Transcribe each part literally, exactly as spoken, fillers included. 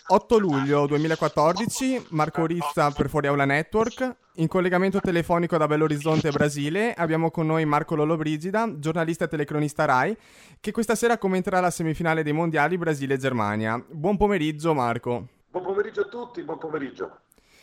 otto luglio duemilaquattordici, Marco Rizza per Fuori Aula Network. In collegamento telefonico da Belo Horizonte, Brasile, abbiamo con noi Marco Lollobrigida, giornalista e telecronista Rai, che questa sera commenterà la semifinale dei mondiali Brasile-Germania. Buon pomeriggio Marco. Buon pomeriggio a tutti, buon pomeriggio.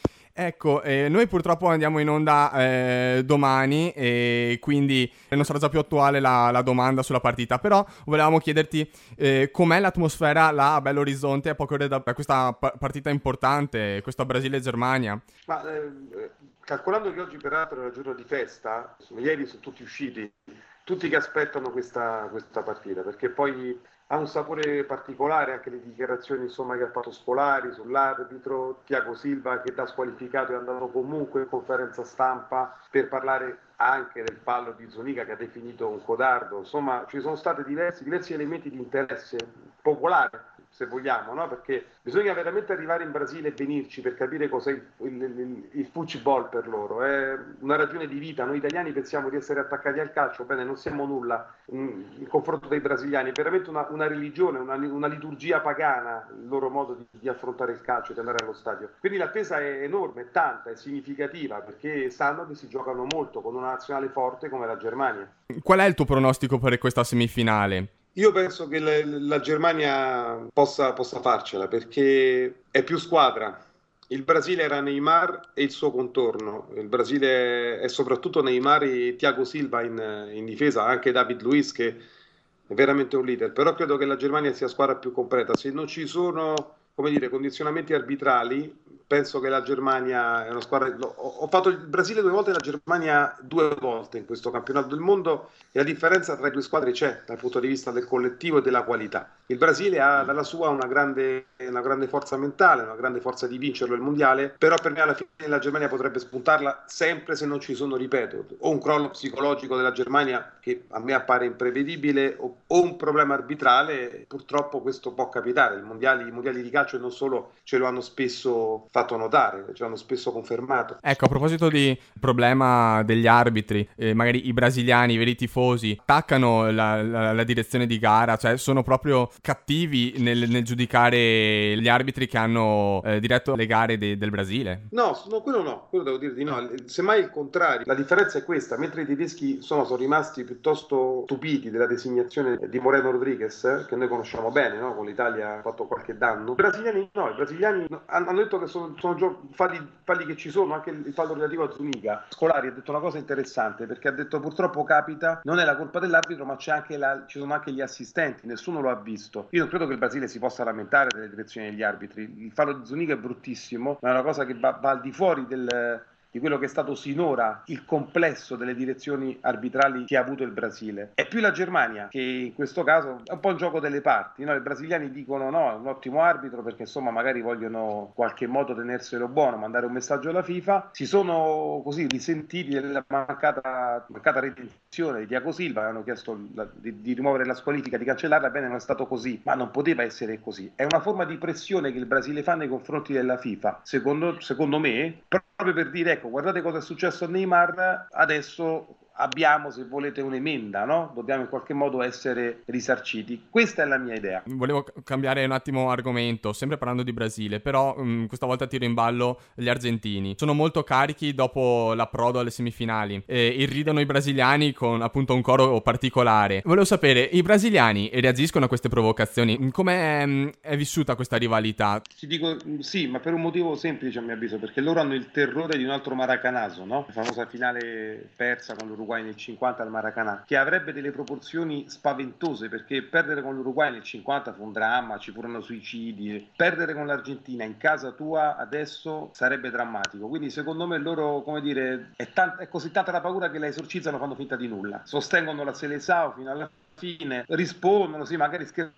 Ecco, eh, noi purtroppo andiamo in onda eh, domani e quindi non sarà già più attuale la, la domanda sulla partita, però volevamo chiederti eh, com'è l'atmosfera là a Belo Horizonte a poche ore da, da questa pa- partita importante, questa Brasile-Germania. Ma eh, calcolando che oggi peraltro è il giorno di festa, ieri sono tutti usciti, tutti che aspettano questa, questa partita, perché poi ha un sapore particolare anche le dichiarazioni insomma, che ha fatto Scolari sull'arbitro, Thiago Silva che da squalificato è andato comunque in conferenza stampa per parlare anche del fallo di Zuniga che ha definito un codardo. Insomma ci sono stati diversi, diversi elementi di interesse popolare, se vogliamo, no? Perché bisogna veramente arrivare in Brasile e venirci per capire cos'è il, il, il, il football per loro. È una ragione di vita. Noi italiani pensiamo di essere attaccati al calcio, bene, non siamo nulla in, in confronto dei brasiliani. È veramente una, una religione, una, una liturgia pagana il loro modo di, di affrontare il calcio e di andare allo stadio. Quindi l'attesa è enorme, è tanta, è significativa, perché sanno che si giocano molto con una nazionale forte come la Germania. Qual è il tuo pronostico per questa semifinale? Io penso che la, la Germania possa, possa farcela perché è più squadra. Il Brasile era Neymar e il suo contorno. Il Brasile è soprattutto Neymar e Thiago Silva in, in difesa, anche David Luiz che è veramente un leader. Però credo che la Germania sia squadra più completa. Se non ci sono, come dire, condizionamenti arbitrali, penso che la Germania è una squadra. Ho fatto il Brasile due volte e la Germania due volte in questo campionato del mondo e la differenza tra le due squadre c'è dal punto di vista del collettivo e della qualità. Il Brasile ha dalla sua una grande, una grande forza mentale, una grande forza di vincerlo il mondiale, però per me alla fine la Germania potrebbe spuntarla sempre se non ci sono, ripeto, o un crollo psicologico della Germania che a me appare imprevedibile o, o un problema arbitrale. Purtroppo questo può capitare. I mondiali, i mondiali di calcio non solo ce lo hanno spesso fatto notare, ce l'hanno spesso confermato. Ecco, a proposito di problema degli arbitri, eh, magari i brasiliani, i veri tifosi, attaccano la, la, la direzione di gara, cioè sono proprio cattivi nel, nel giudicare gli arbitri che hanno eh, diretto le gare de, del Brasile? No, no, quello no, quello devo dire di no, semmai il contrario. La differenza è questa: mentre i tedeschi sono, sono rimasti piuttosto stupiti della designazione di Moreno Rodriguez, che noi conosciamo bene, no? Con l'Italia ha fatto qualche danno, i brasiliani no, i brasiliani hanno detto che sono, sono gio- falli, falli che ci sono, anche il fallo relativo a Zuniga. Scolari ha detto una cosa interessante, perché ha detto purtroppo capita, non è la colpa dell'arbitro, ma c'è anche la, ci sono anche gli assistenti, nessuno lo ha visto. Io non credo che il Brasile si possa lamentare delle direzioni degli arbitri. Il fallo di Zuniga è bruttissimo, ma è una cosa che va, va al di fuori del, di quello che è stato sinora il complesso delle direzioni arbitrali che ha avuto il Brasile. È più la Germania che in questo caso è un po' il gioco delle parti, no? I brasiliani dicono no, è un ottimo arbitro perché insomma magari vogliono in qualche modo tenerselo buono, mandare un messaggio alla FIFA. Si sono così risentiti della mancata, mancata redenzione di Thiago Silva, hanno chiesto la, di, di rimuovere la squalifica, di cancellarla. Bene, non è stato così, ma non poteva essere così. È una forma di pressione che il Brasile fa nei confronti della FIFA, secondo, secondo me, proprio per dire ecco, guardate cosa è successo a Neymar, adesso abbiamo, se volete, un'emenda, no? Dobbiamo in qualche modo essere risarciti. Questa è la mia idea. Volevo cambiare un attimo argomento, sempre parlando di Brasile, però mh, questa volta tiro in ballo gli argentini. Sono molto carichi dopo l'approdo alle semifinali e irridono i brasiliani con appunto un coro particolare. Volevo sapere, i brasiliani reagiscono a queste provocazioni? Come è, è vissuta questa rivalità? Ti dico sì, ma per un motivo semplice a mio avviso, perché loro hanno il terrore di un altro Maracanazo, no? La famosa finale persa con l'Uruguay nel cinquanta al Maracanã, che avrebbe delle proporzioni spaventose, perché perdere con l'Uruguay nel cinquanta fu un dramma, ci furono suicidi. Perdere con l'Argentina in casa tua adesso sarebbe drammatico. Quindi secondo me loro, come dire, è, tant- è così tanta la paura che la esorcizzano, fanno finta di nulla, sostengono la Seleção fino alla fine, rispondono, sì, magari scherzano,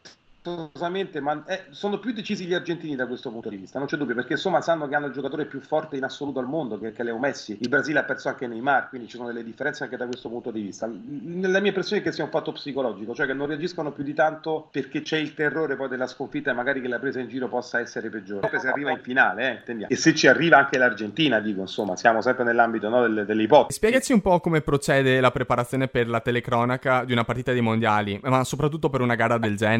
ma eh, sono più decisi gli argentini da questo punto di vista, non c'è dubbio, perché insomma sanno che hanno il giocatore più forte in assoluto al mondo, che, che è Leo Messi. Il Brasile ha perso anche Neymar, quindi ci sono delle differenze anche da questo punto di vista. La mia impressione è che sia un fatto psicologico, cioè che non reagiscono più di tanto perché c'è il terrore poi della sconfitta e magari che la presa in giro possa essere peggiore. Poi se arriva in finale, eh, intendiamo. E se ci arriva anche l'Argentina, dico, insomma, siamo sempre nell'ambito, no, delle, delle ipotesi. Spiegaci un po' come procede la preparazione per la telecronaca di una partita dei mondiali, ma soprattutto per una gara del genere. È un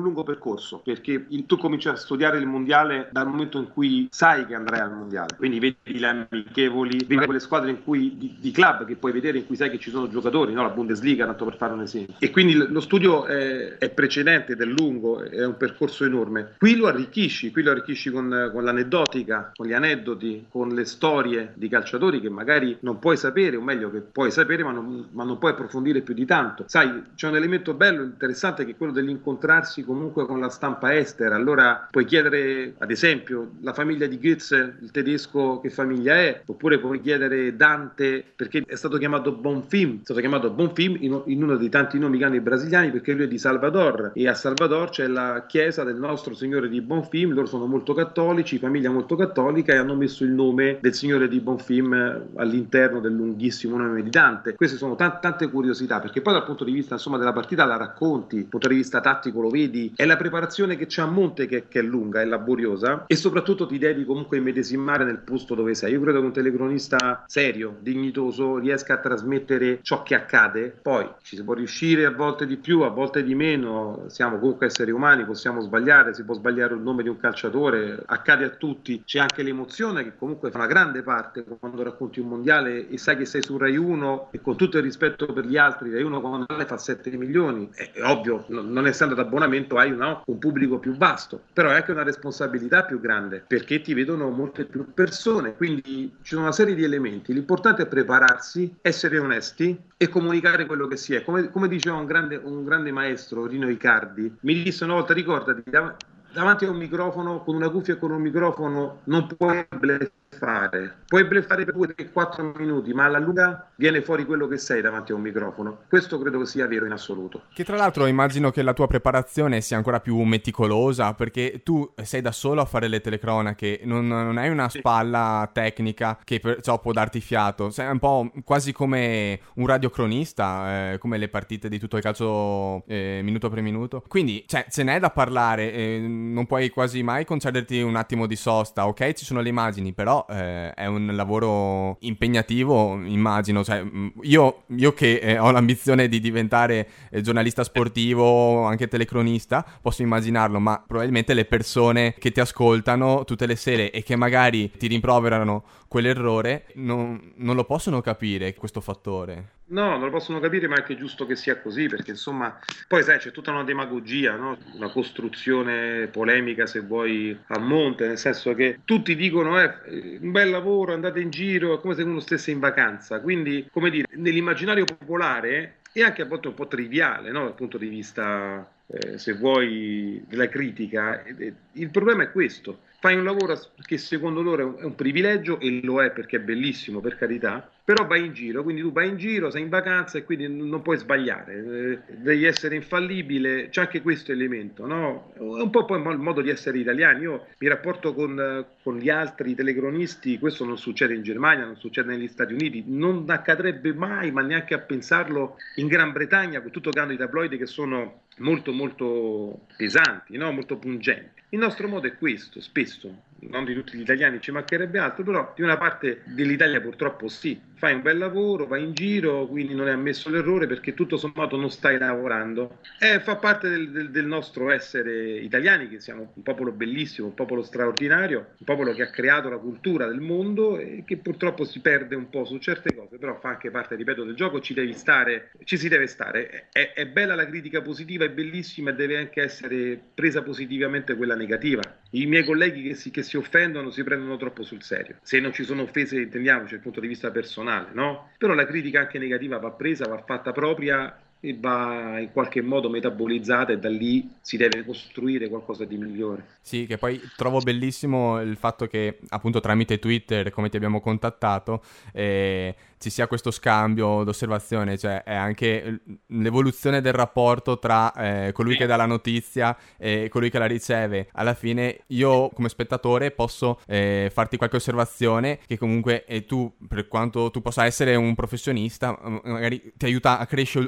un lungo percorso, perché il, tu cominci a studiare il mondiale dal momento in cui sai che andrai al mondiale, quindi vedi le amichevoli, vedi quelle squadre in cui, di, di club che puoi vedere in cui sai che ci sono giocatori, no? La Bundesliga, tanto per fare un esempio, e quindi lo studio è, è precedente ed è lungo, è un percorso enorme. Qui lo arricchisci, qui lo arricchisci con, con l'aneddotica, con gli aneddoti, con le storie di calciatori che magari non puoi sapere, o meglio che puoi sapere ma non, ma non puoi approfondire più di tanto. Sai, c'è un elemento bello, interessante, che è quello dell'incontrarsi comunque con la stampa estera. Allora puoi chiedere, ad esempio, la famiglia di Goethe, il tedesco, che famiglia è, oppure puoi chiedere Dante perché è stato chiamato Bonfim, è stato chiamato Bonfim in, in uno dei tanti nomi che hanno i brasiliani, perché lui è di Salvador, e a Salvador c'è la chiesa del nostro Signore di Bonfim. Loro sono molto cattolici, famiglia molto cattolica, e hanno messo il nome del Signore di Bonfim all'interno del lunghissimo nome di Dante. Queste sono t- tante curiosità, perché poi dal punto di vista, insomma, della partita la racconti, dal punto di vista tattico lo vedi, è la preparazione che c'è a monte che, che è lunga, è laboriosa, e soprattutto ti devi comunque immedesimare nel posto dove sei. Io credo che un telecronista serio, dignitoso, riesca a trasmettere ciò che accade. Poi ci si può riuscire a volte di più, a volte di meno, siamo comunque esseri umani, possiamo sbagliare, si può sbagliare il nome di un calciatore, accade a tutti. C'è anche l'emozione che comunque fa una grande parte quando racconti un mondiale e sai che sei su Rai uno, e con tutto il rispetto per gli altri, Rai uno quando fa sette milioni, è, è ovvio, non essendo ad abbonamento hai no, un pubblico più vasto, però è anche una responsabilità più grande, perché ti vedono molte più persone, quindi ci sono una serie di elementi. L'importante è prepararsi, essere onesti e comunicare quello che si è. Come, come diceva un grande, un grande maestro, Rino Icardi, mi disse una volta: ricordati, dav- davanti a un microfono, con una cuffia e con un microfono, non puoi bleffare. Puoi bleffare per due tre quattro minuti, ma alla lunga viene fuori quello che sei davanti a un microfono. Questo credo che sia vero in assoluto. Che tra l'altro immagino che la tua preparazione sia ancora più meticolosa, perché tu sei da solo a fare le telecronache, non, non hai una spalla tecnica che perciò può darti fiato. Sei un po' quasi come un radiocronista, eh, come le partite di tutto il calcio eh, minuto per minuto. Quindi, cioè, ce n'è da parlare, eh, non puoi quasi mai concederti un attimo di sosta. Ok, ci sono le immagini, però eh, è un lavoro impegnativo, immagino. Cioè, io, io che eh, ho l'ambizione di diventare eh, giornalista sportivo, anche telecronista, posso immaginarlo, ma probabilmente le persone che ti ascoltano tutte le sere e che magari ti rimproverano quell'errore non, non lo possono capire, questo fattore. No, non lo possono capire, ma è anche giusto che sia così, perché insomma, poi sai, c'è tutta una demagogia, no? Una costruzione polemica, se vuoi, a monte, nel senso che tutti dicono eh, un bel lavoro, andate in giro, è come se uno stesse in vacanza. Quindi, come dire, nell'immaginario popolare è anche a volte un po' triviale, no? Dal punto di vista, eh, se vuoi, della critica. Il problema è questo: fai un lavoro che secondo loro è un privilegio, e lo è perché è bellissimo, per carità, però vai in giro, quindi tu vai in giro, sei in vacanza e quindi non puoi sbagliare, eh, devi essere infallibile. C'è anche questo elemento, no? È un po' poi il modo di essere italiani. Io mi rapporto con, con gli altri telecronisti, questo non succede in Germania, non succede negli Stati Uniti, non accadrebbe mai, ma neanche a pensarlo, in Gran Bretagna, con tutto che hanno i tabloidi che sono molto molto pesanti, no? Molto pungenti. Il nostro modo è questo, spesso, non di tutti gli italiani, ci mancherebbe altro, però di una parte dell'Italia purtroppo sì. Fai un bel lavoro, vai in giro, quindi non è ammesso l'errore, perché tutto sommato non stai lavorando. Eh, fa parte del, del, del nostro essere italiani, che siamo un popolo bellissimo, un popolo straordinario, un popolo che ha creato la cultura del mondo e che purtroppo si perde un po' su certe cose, però fa anche parte, ripeto, del gioco. Ci devi stare, ci si deve stare. È, è bella la critica positiva, è bellissima, e deve anche essere presa positivamente quella negativa. I miei colleghi che si, che si offendono si prendono troppo sul serio. Se non ci sono offese, intendiamoci, dal punto di vista personale, no? Però la critica anche negativa va presa, va fatta propria e va in qualche modo metabolizzata, e da lì si deve costruire qualcosa di migliore. Sì, che poi trovo bellissimo il fatto che appunto tramite Twitter, come ti abbiamo contattato, eh, ci sia questo scambio d'osservazione, cioè è anche l'evoluzione del rapporto tra eh, colui che dà la notizia e colui che la riceve. Alla fine io come spettatore posso eh, farti qualche osservazione che comunque, e tu, per quanto tu possa essere un professionista, magari ti aiuta a, cresce- a crescere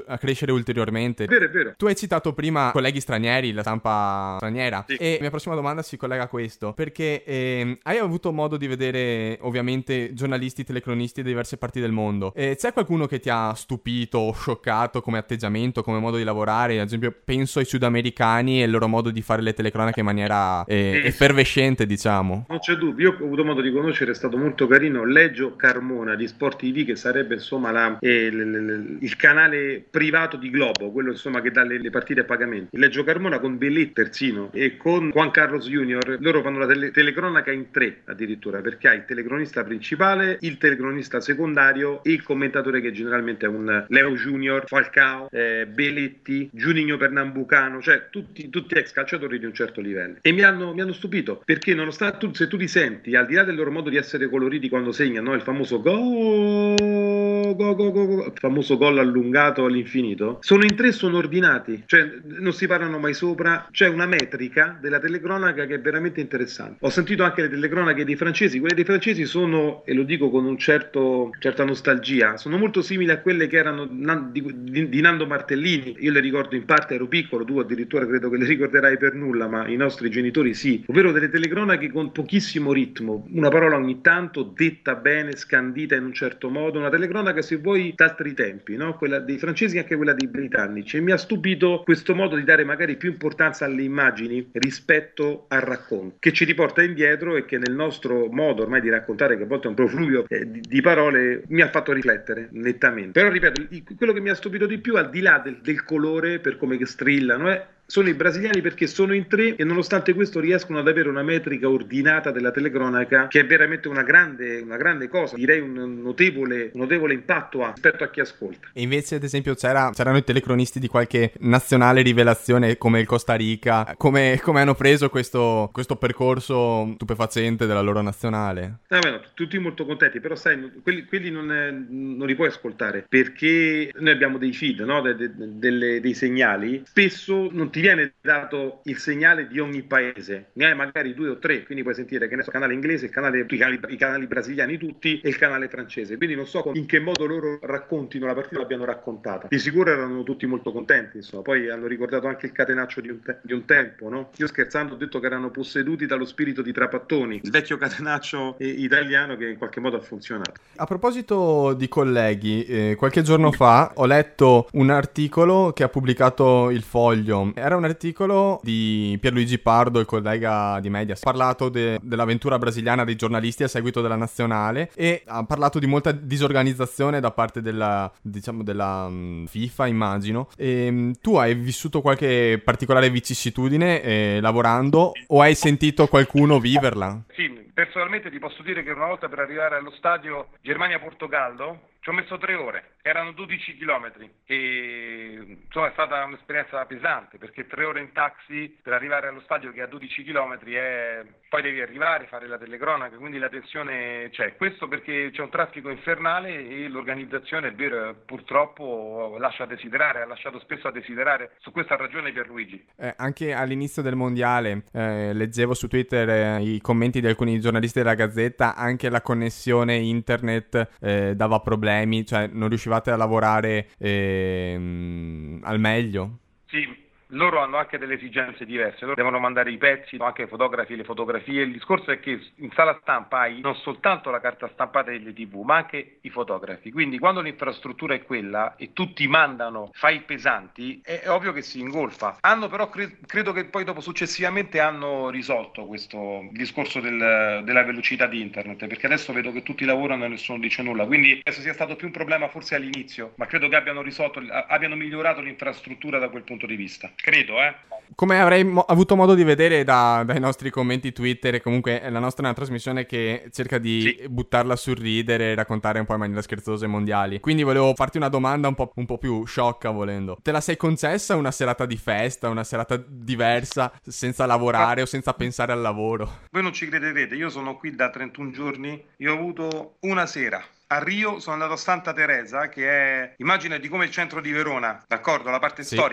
crescere ulteriormente. È vero, è vero. Tu hai citato prima colleghi stranieri, la stampa straniera, sì. E la mia prossima domanda si collega a questo, perché eh, hai avuto modo di vedere ovviamente giornalisti, telecronisti di diverse parti del mondo. Eh, c'è qualcuno che ti ha stupito o scioccato come atteggiamento, come modo di lavorare? Ad esempio penso ai sudamericani e il loro modo di fare le telecronache in maniera eh, sì, effervescente, diciamo. Non c'è dubbio, io ho avuto modo di conoscere, è stato molto carino Leggio Carmona di Sport T V, che sarebbe insomma la, eh, l, l, il canale privato di Globo, quello insomma che dà le, le partite a pagamento. Leggio Carmona con Belletti terzino e con Juan Carlos Junior, loro fanno la tele, telecronaca in tre addirittura, perché hai il telecronista principale, il telecronista secondario e il commentatore che generalmente è un Leo Junior, Falcao, eh, Belletti, Juninho Pernambucano, cioè tutti, tutti ex calciatori di un certo livello. E mi hanno, mi hanno stupito, perché nonostante tu, se tu li senti, al di là del loro modo di essere coloriti quando segnano, il famoso go, go, go, go, go, il famoso gol allungato all'infinito, sono in tre, sono ordinati, cioè non si parlano mai sopra, c'è una metrica della telecronaca che è veramente interessante. Ho sentito anche le telecronache dei francesi, quelle dei francesi sono, e lo dico con un certo, certa nostalgia, sono molto simili a quelle che erano di, di, di Nando Martellini. Io le ricordo in parte, ero piccolo, tu addirittura credo che le ricorderai per nulla, ma i nostri genitori sì, ovvero delle telecronache con pochissimo ritmo, una parola ogni tanto detta bene, scandita in un certo modo, una telecronaca se vuoi d'altri tempi, no? Quella dei francesi e anche quella dei britannici, e mi ha stupito questo modo di dare magari più importanza alle immagini rispetto al racconto, che ci riporta indietro e che nel nostro modo ormai di raccontare, che a volte è un profluvio eh, di, di parole, mi ha fatto riflettere nettamente. Però ripeto, il, quello che mi ha stupito di più, al di là del, del colore, per come che strillano, è sono i brasiliani, perché sono in tre e nonostante questo riescono ad avere una metrica ordinata della telecronaca che è veramente una grande, una grande cosa, direi un notevole, un notevole impatto rispetto a chi ascolta. E invece ad esempio c'era, c'erano i telecronisti di qualche nazionale rivelazione come il Costa Rica, come, come hanno preso questo, questo percorso stupefacente della loro nazionale? Ah, beh, no, tutti molto contenti, però sai, quelli, quelli non, è, non li puoi ascoltare, perché noi abbiamo dei feed, no? de, de, delle, dei segnali, spesso non ti viene dato il segnale di ogni paese, ne hai magari due o tre, quindi puoi sentire che ne so, il canale inglese, il canale, i, canali, i canali brasiliani tutti e il canale francese, quindi non so in che modo loro raccontino la partita, l'abbiano raccontata. Di sicuro erano tutti molto contenti, insomma. Poi hanno ricordato anche il catenaccio di un, te- di un tempo, no? Io scherzando ho detto che erano posseduti dallo spirito di Trapattoni, il vecchio catenaccio eh, italiano che in qualche modo ha funzionato. A proposito di colleghi, eh, qualche giorno fa ho letto un articolo che ha pubblicato Il Foglio. Era un articolo di Pierluigi Pardo, il collega di Mediaset. Ha parlato de- dell'avventura brasiliana dei giornalisti a seguito della nazionale e ha parlato di molta disorganizzazione da parte della, diciamo, della um, FIFA, immagino. E, um, tu hai vissuto qualche particolare vicissitudine eh, lavorando, o hai sentito qualcuno viverla? Sì, personalmente ti posso dire che una volta per arrivare allo stadio Germania-Portogallo ci ho messo tre ore, erano dodici chilometri e insomma è stata un'esperienza pesante, perché tre ore in taxi per arrivare allo stadio che a dodici chilometri è... poi devi arrivare, fare la telecronaca, quindi la tensione c'è. Questo perché c'è un traffico infernale e l'organizzazione, è vero, purtroppo lascia a desiderare, ha lasciato spesso a desiderare. Su questo ha ragione Pierluigi. Eh, anche all'inizio del mondiale eh, leggevo su Twitter eh, i commenti di alcuni giornalisti della Gazzetta, anche la connessione internet eh, dava problemi, cioè non riuscivate a lavorare eh, al meglio. Sì. Loro hanno anche delle esigenze diverse, loro devono mandare i pezzi, anche i fotografi, le fotografie. Il discorso è che in sala stampa hai non soltanto la carta stampata delle tivù, ma anche i fotografi. Quindi quando l'infrastruttura è quella e tutti mandano file pesanti, è ovvio che si ingolfa. Hanno però, cre- credo che poi dopo successivamente hanno risolto questo discorso del, della velocità di internet, perché adesso vedo che tutti lavorano e nessuno dice nulla. Quindi penso sia stato più un problema forse all'inizio, ma credo che abbiano risolto, abbiano migliorato l'infrastruttura da quel punto di vista. Credo, eh. Come avrei mo- avuto modo di vedere da, dai nostri commenti Twitter, e comunque la nostra è una trasmissione che cerca di sì. buttarla sul ridere e raccontare un po' in maniera scherzosa i mondiali. Quindi volevo farti una domanda un po', un po' più sciocca, volendo. Te la sei concessa una serata di festa, una serata diversa, senza lavorare ah. o senza pensare al lavoro? Voi non ci crederete, io sono qui da trentuno giorni e ho avuto una sera. A Rio sono andato a Santa Teresa, che è, immagina di come il centro di Verona, d'accordo? La parte sì. storica.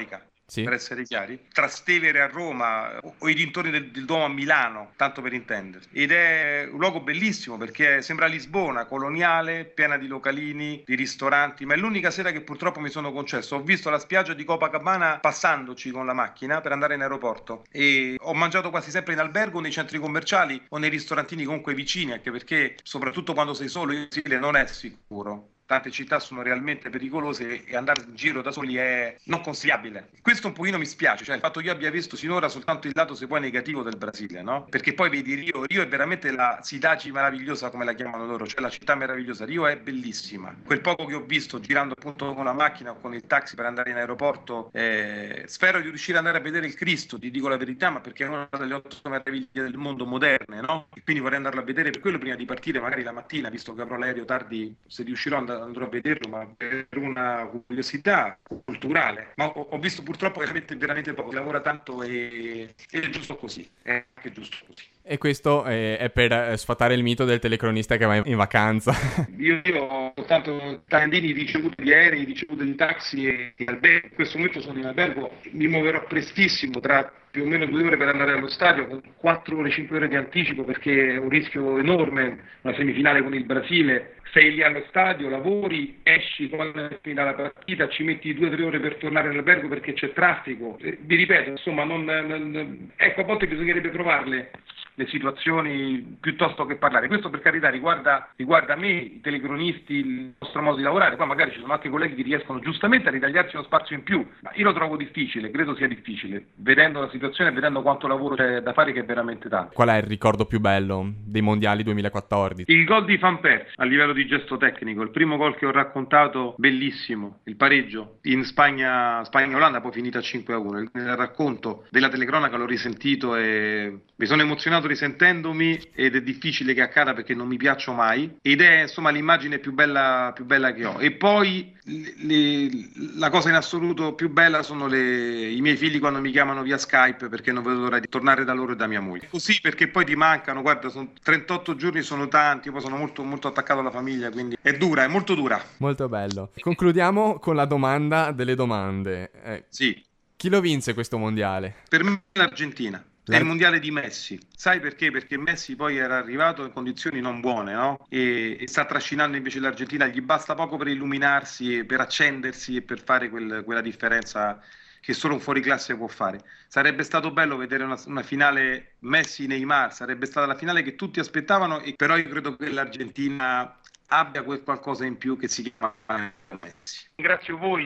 Sì. per essere chiari, Trastevere a Roma o i dintorni del, del Duomo a Milano, tanto per intendersi. Ed è un luogo bellissimo perché sembra Lisbona, coloniale, piena di localini, di ristoranti, ma è l'unica sera che purtroppo mi sono concesso. Ho visto la spiaggia di Copacabana passandoci con la macchina per andare in aeroporto e ho mangiato quasi sempre in albergo, nei centri commerciali o nei ristorantini comunque vicini, anche perché soprattutto quando sei solo in Sicilia non è sicuro. Tante città sono realmente pericolose e andare in giro da soli è non consigliabile. Questo un pochino mi spiace, cioè il fatto che io abbia visto sinora soltanto il lato se poi negativo del Brasile, no? Perché poi vedi Rio, Rio è veramente la cidaci meravigliosa come la chiamano loro, cioè la città meravigliosa. Rio è bellissima. Quel poco che ho visto girando appunto con la macchina o con il taxi per andare in aeroporto, eh, spero di riuscire ad andare a vedere il Cristo, ti dico la verità, ma perché è una delle otto meraviglie del mondo moderne, no? E quindi vorrei andarlo a vedere per quello prima di partire, magari la mattina, visto che avrò l'aereo tardi, se riuscirò ad andrò a vederlo, ma per una curiosità culturale. Ma ho, ho visto purtroppo veramente, veramente poco, lavora tanto e, e è giusto così, è anche giusto così. E questo è, è per sfatare il mito del telecronista che va in, in vacanza. Io, io ho soltanto tantini ricevuti di aerei, ricevuti di taxi e di albergo. In questo momento sono in albergo, mi muoverò prestissimo, tra più o meno due ore per andare allo stadio, con quattro ore, cinque ore di anticipo, perché è un rischio enorme, una semifinale con il Brasile. Sei lì allo stadio, lavori, esci quando è finita la partita, ci metti due o tre ore per tornare all'albergo perché c'è traffico. Eh, vi ripeto, insomma, non, non, ecco, a volte bisognerebbe provarle le situazioni piuttosto che parlare. Questo per carità riguarda, riguarda me, i telecronisti, il nostro modo di lavorare. Poi magari ci sono altri colleghi che riescono giustamente a ritagliarsi uno spazio in più, ma io lo trovo difficile, credo sia difficile, vedendo la situazione e vedendo quanto lavoro c'è da fare, che è veramente tanto. Qual è il ricordo più bello dei mondiali duemilaquattordici? Il gol di Van Persie a livello di gesto tecnico, il primo gol che ho raccontato, bellissimo, il pareggio in Spagna, Spagna-Olanda, poi finita cinque a uno. Il, il racconto della telecronaca l'ho risentito e mi sono emozionato risentendomi, ed è difficile che accada perché non mi piaccio mai, ed è insomma l'immagine più bella, più bella che ho. E poi le, la cosa in assoluto più bella sono le, i miei figli quando mi chiamano via Skype, perché non vedo l'ora di tornare da loro e da mia moglie. Così, perché poi ti mancano, guarda, sono trentotto giorni, sono tanti, poi sono molto, molto attaccato alla famiglia, quindi è dura, è molto dura. Molto bello. Concludiamo con la domanda delle domande. Eh, sì. Chi lo vinse questo mondiale? Per me l'Argentina. È il mondiale di Messi. Sai perché? Perché Messi poi era arrivato in condizioni non buone, no? E, e sta trascinando invece l'Argentina. Gli basta poco per illuminarsi, per accendersi e per fare quel, quella differenza che solo un fuoriclasse può fare. Sarebbe stato bello vedere una, una finale Messi-Neymar, sarebbe stata la finale che tutti aspettavano, e però io credo che l'Argentina abbia quel qualcosa in più che si chiama Messi. Ringrazio voi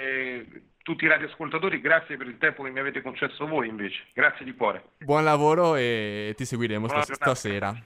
e tutti i radioascoltatori, grazie per il tempo che mi avete concesso voi invece, grazie di cuore. Buon lavoro e ti seguiremo stas- stasera.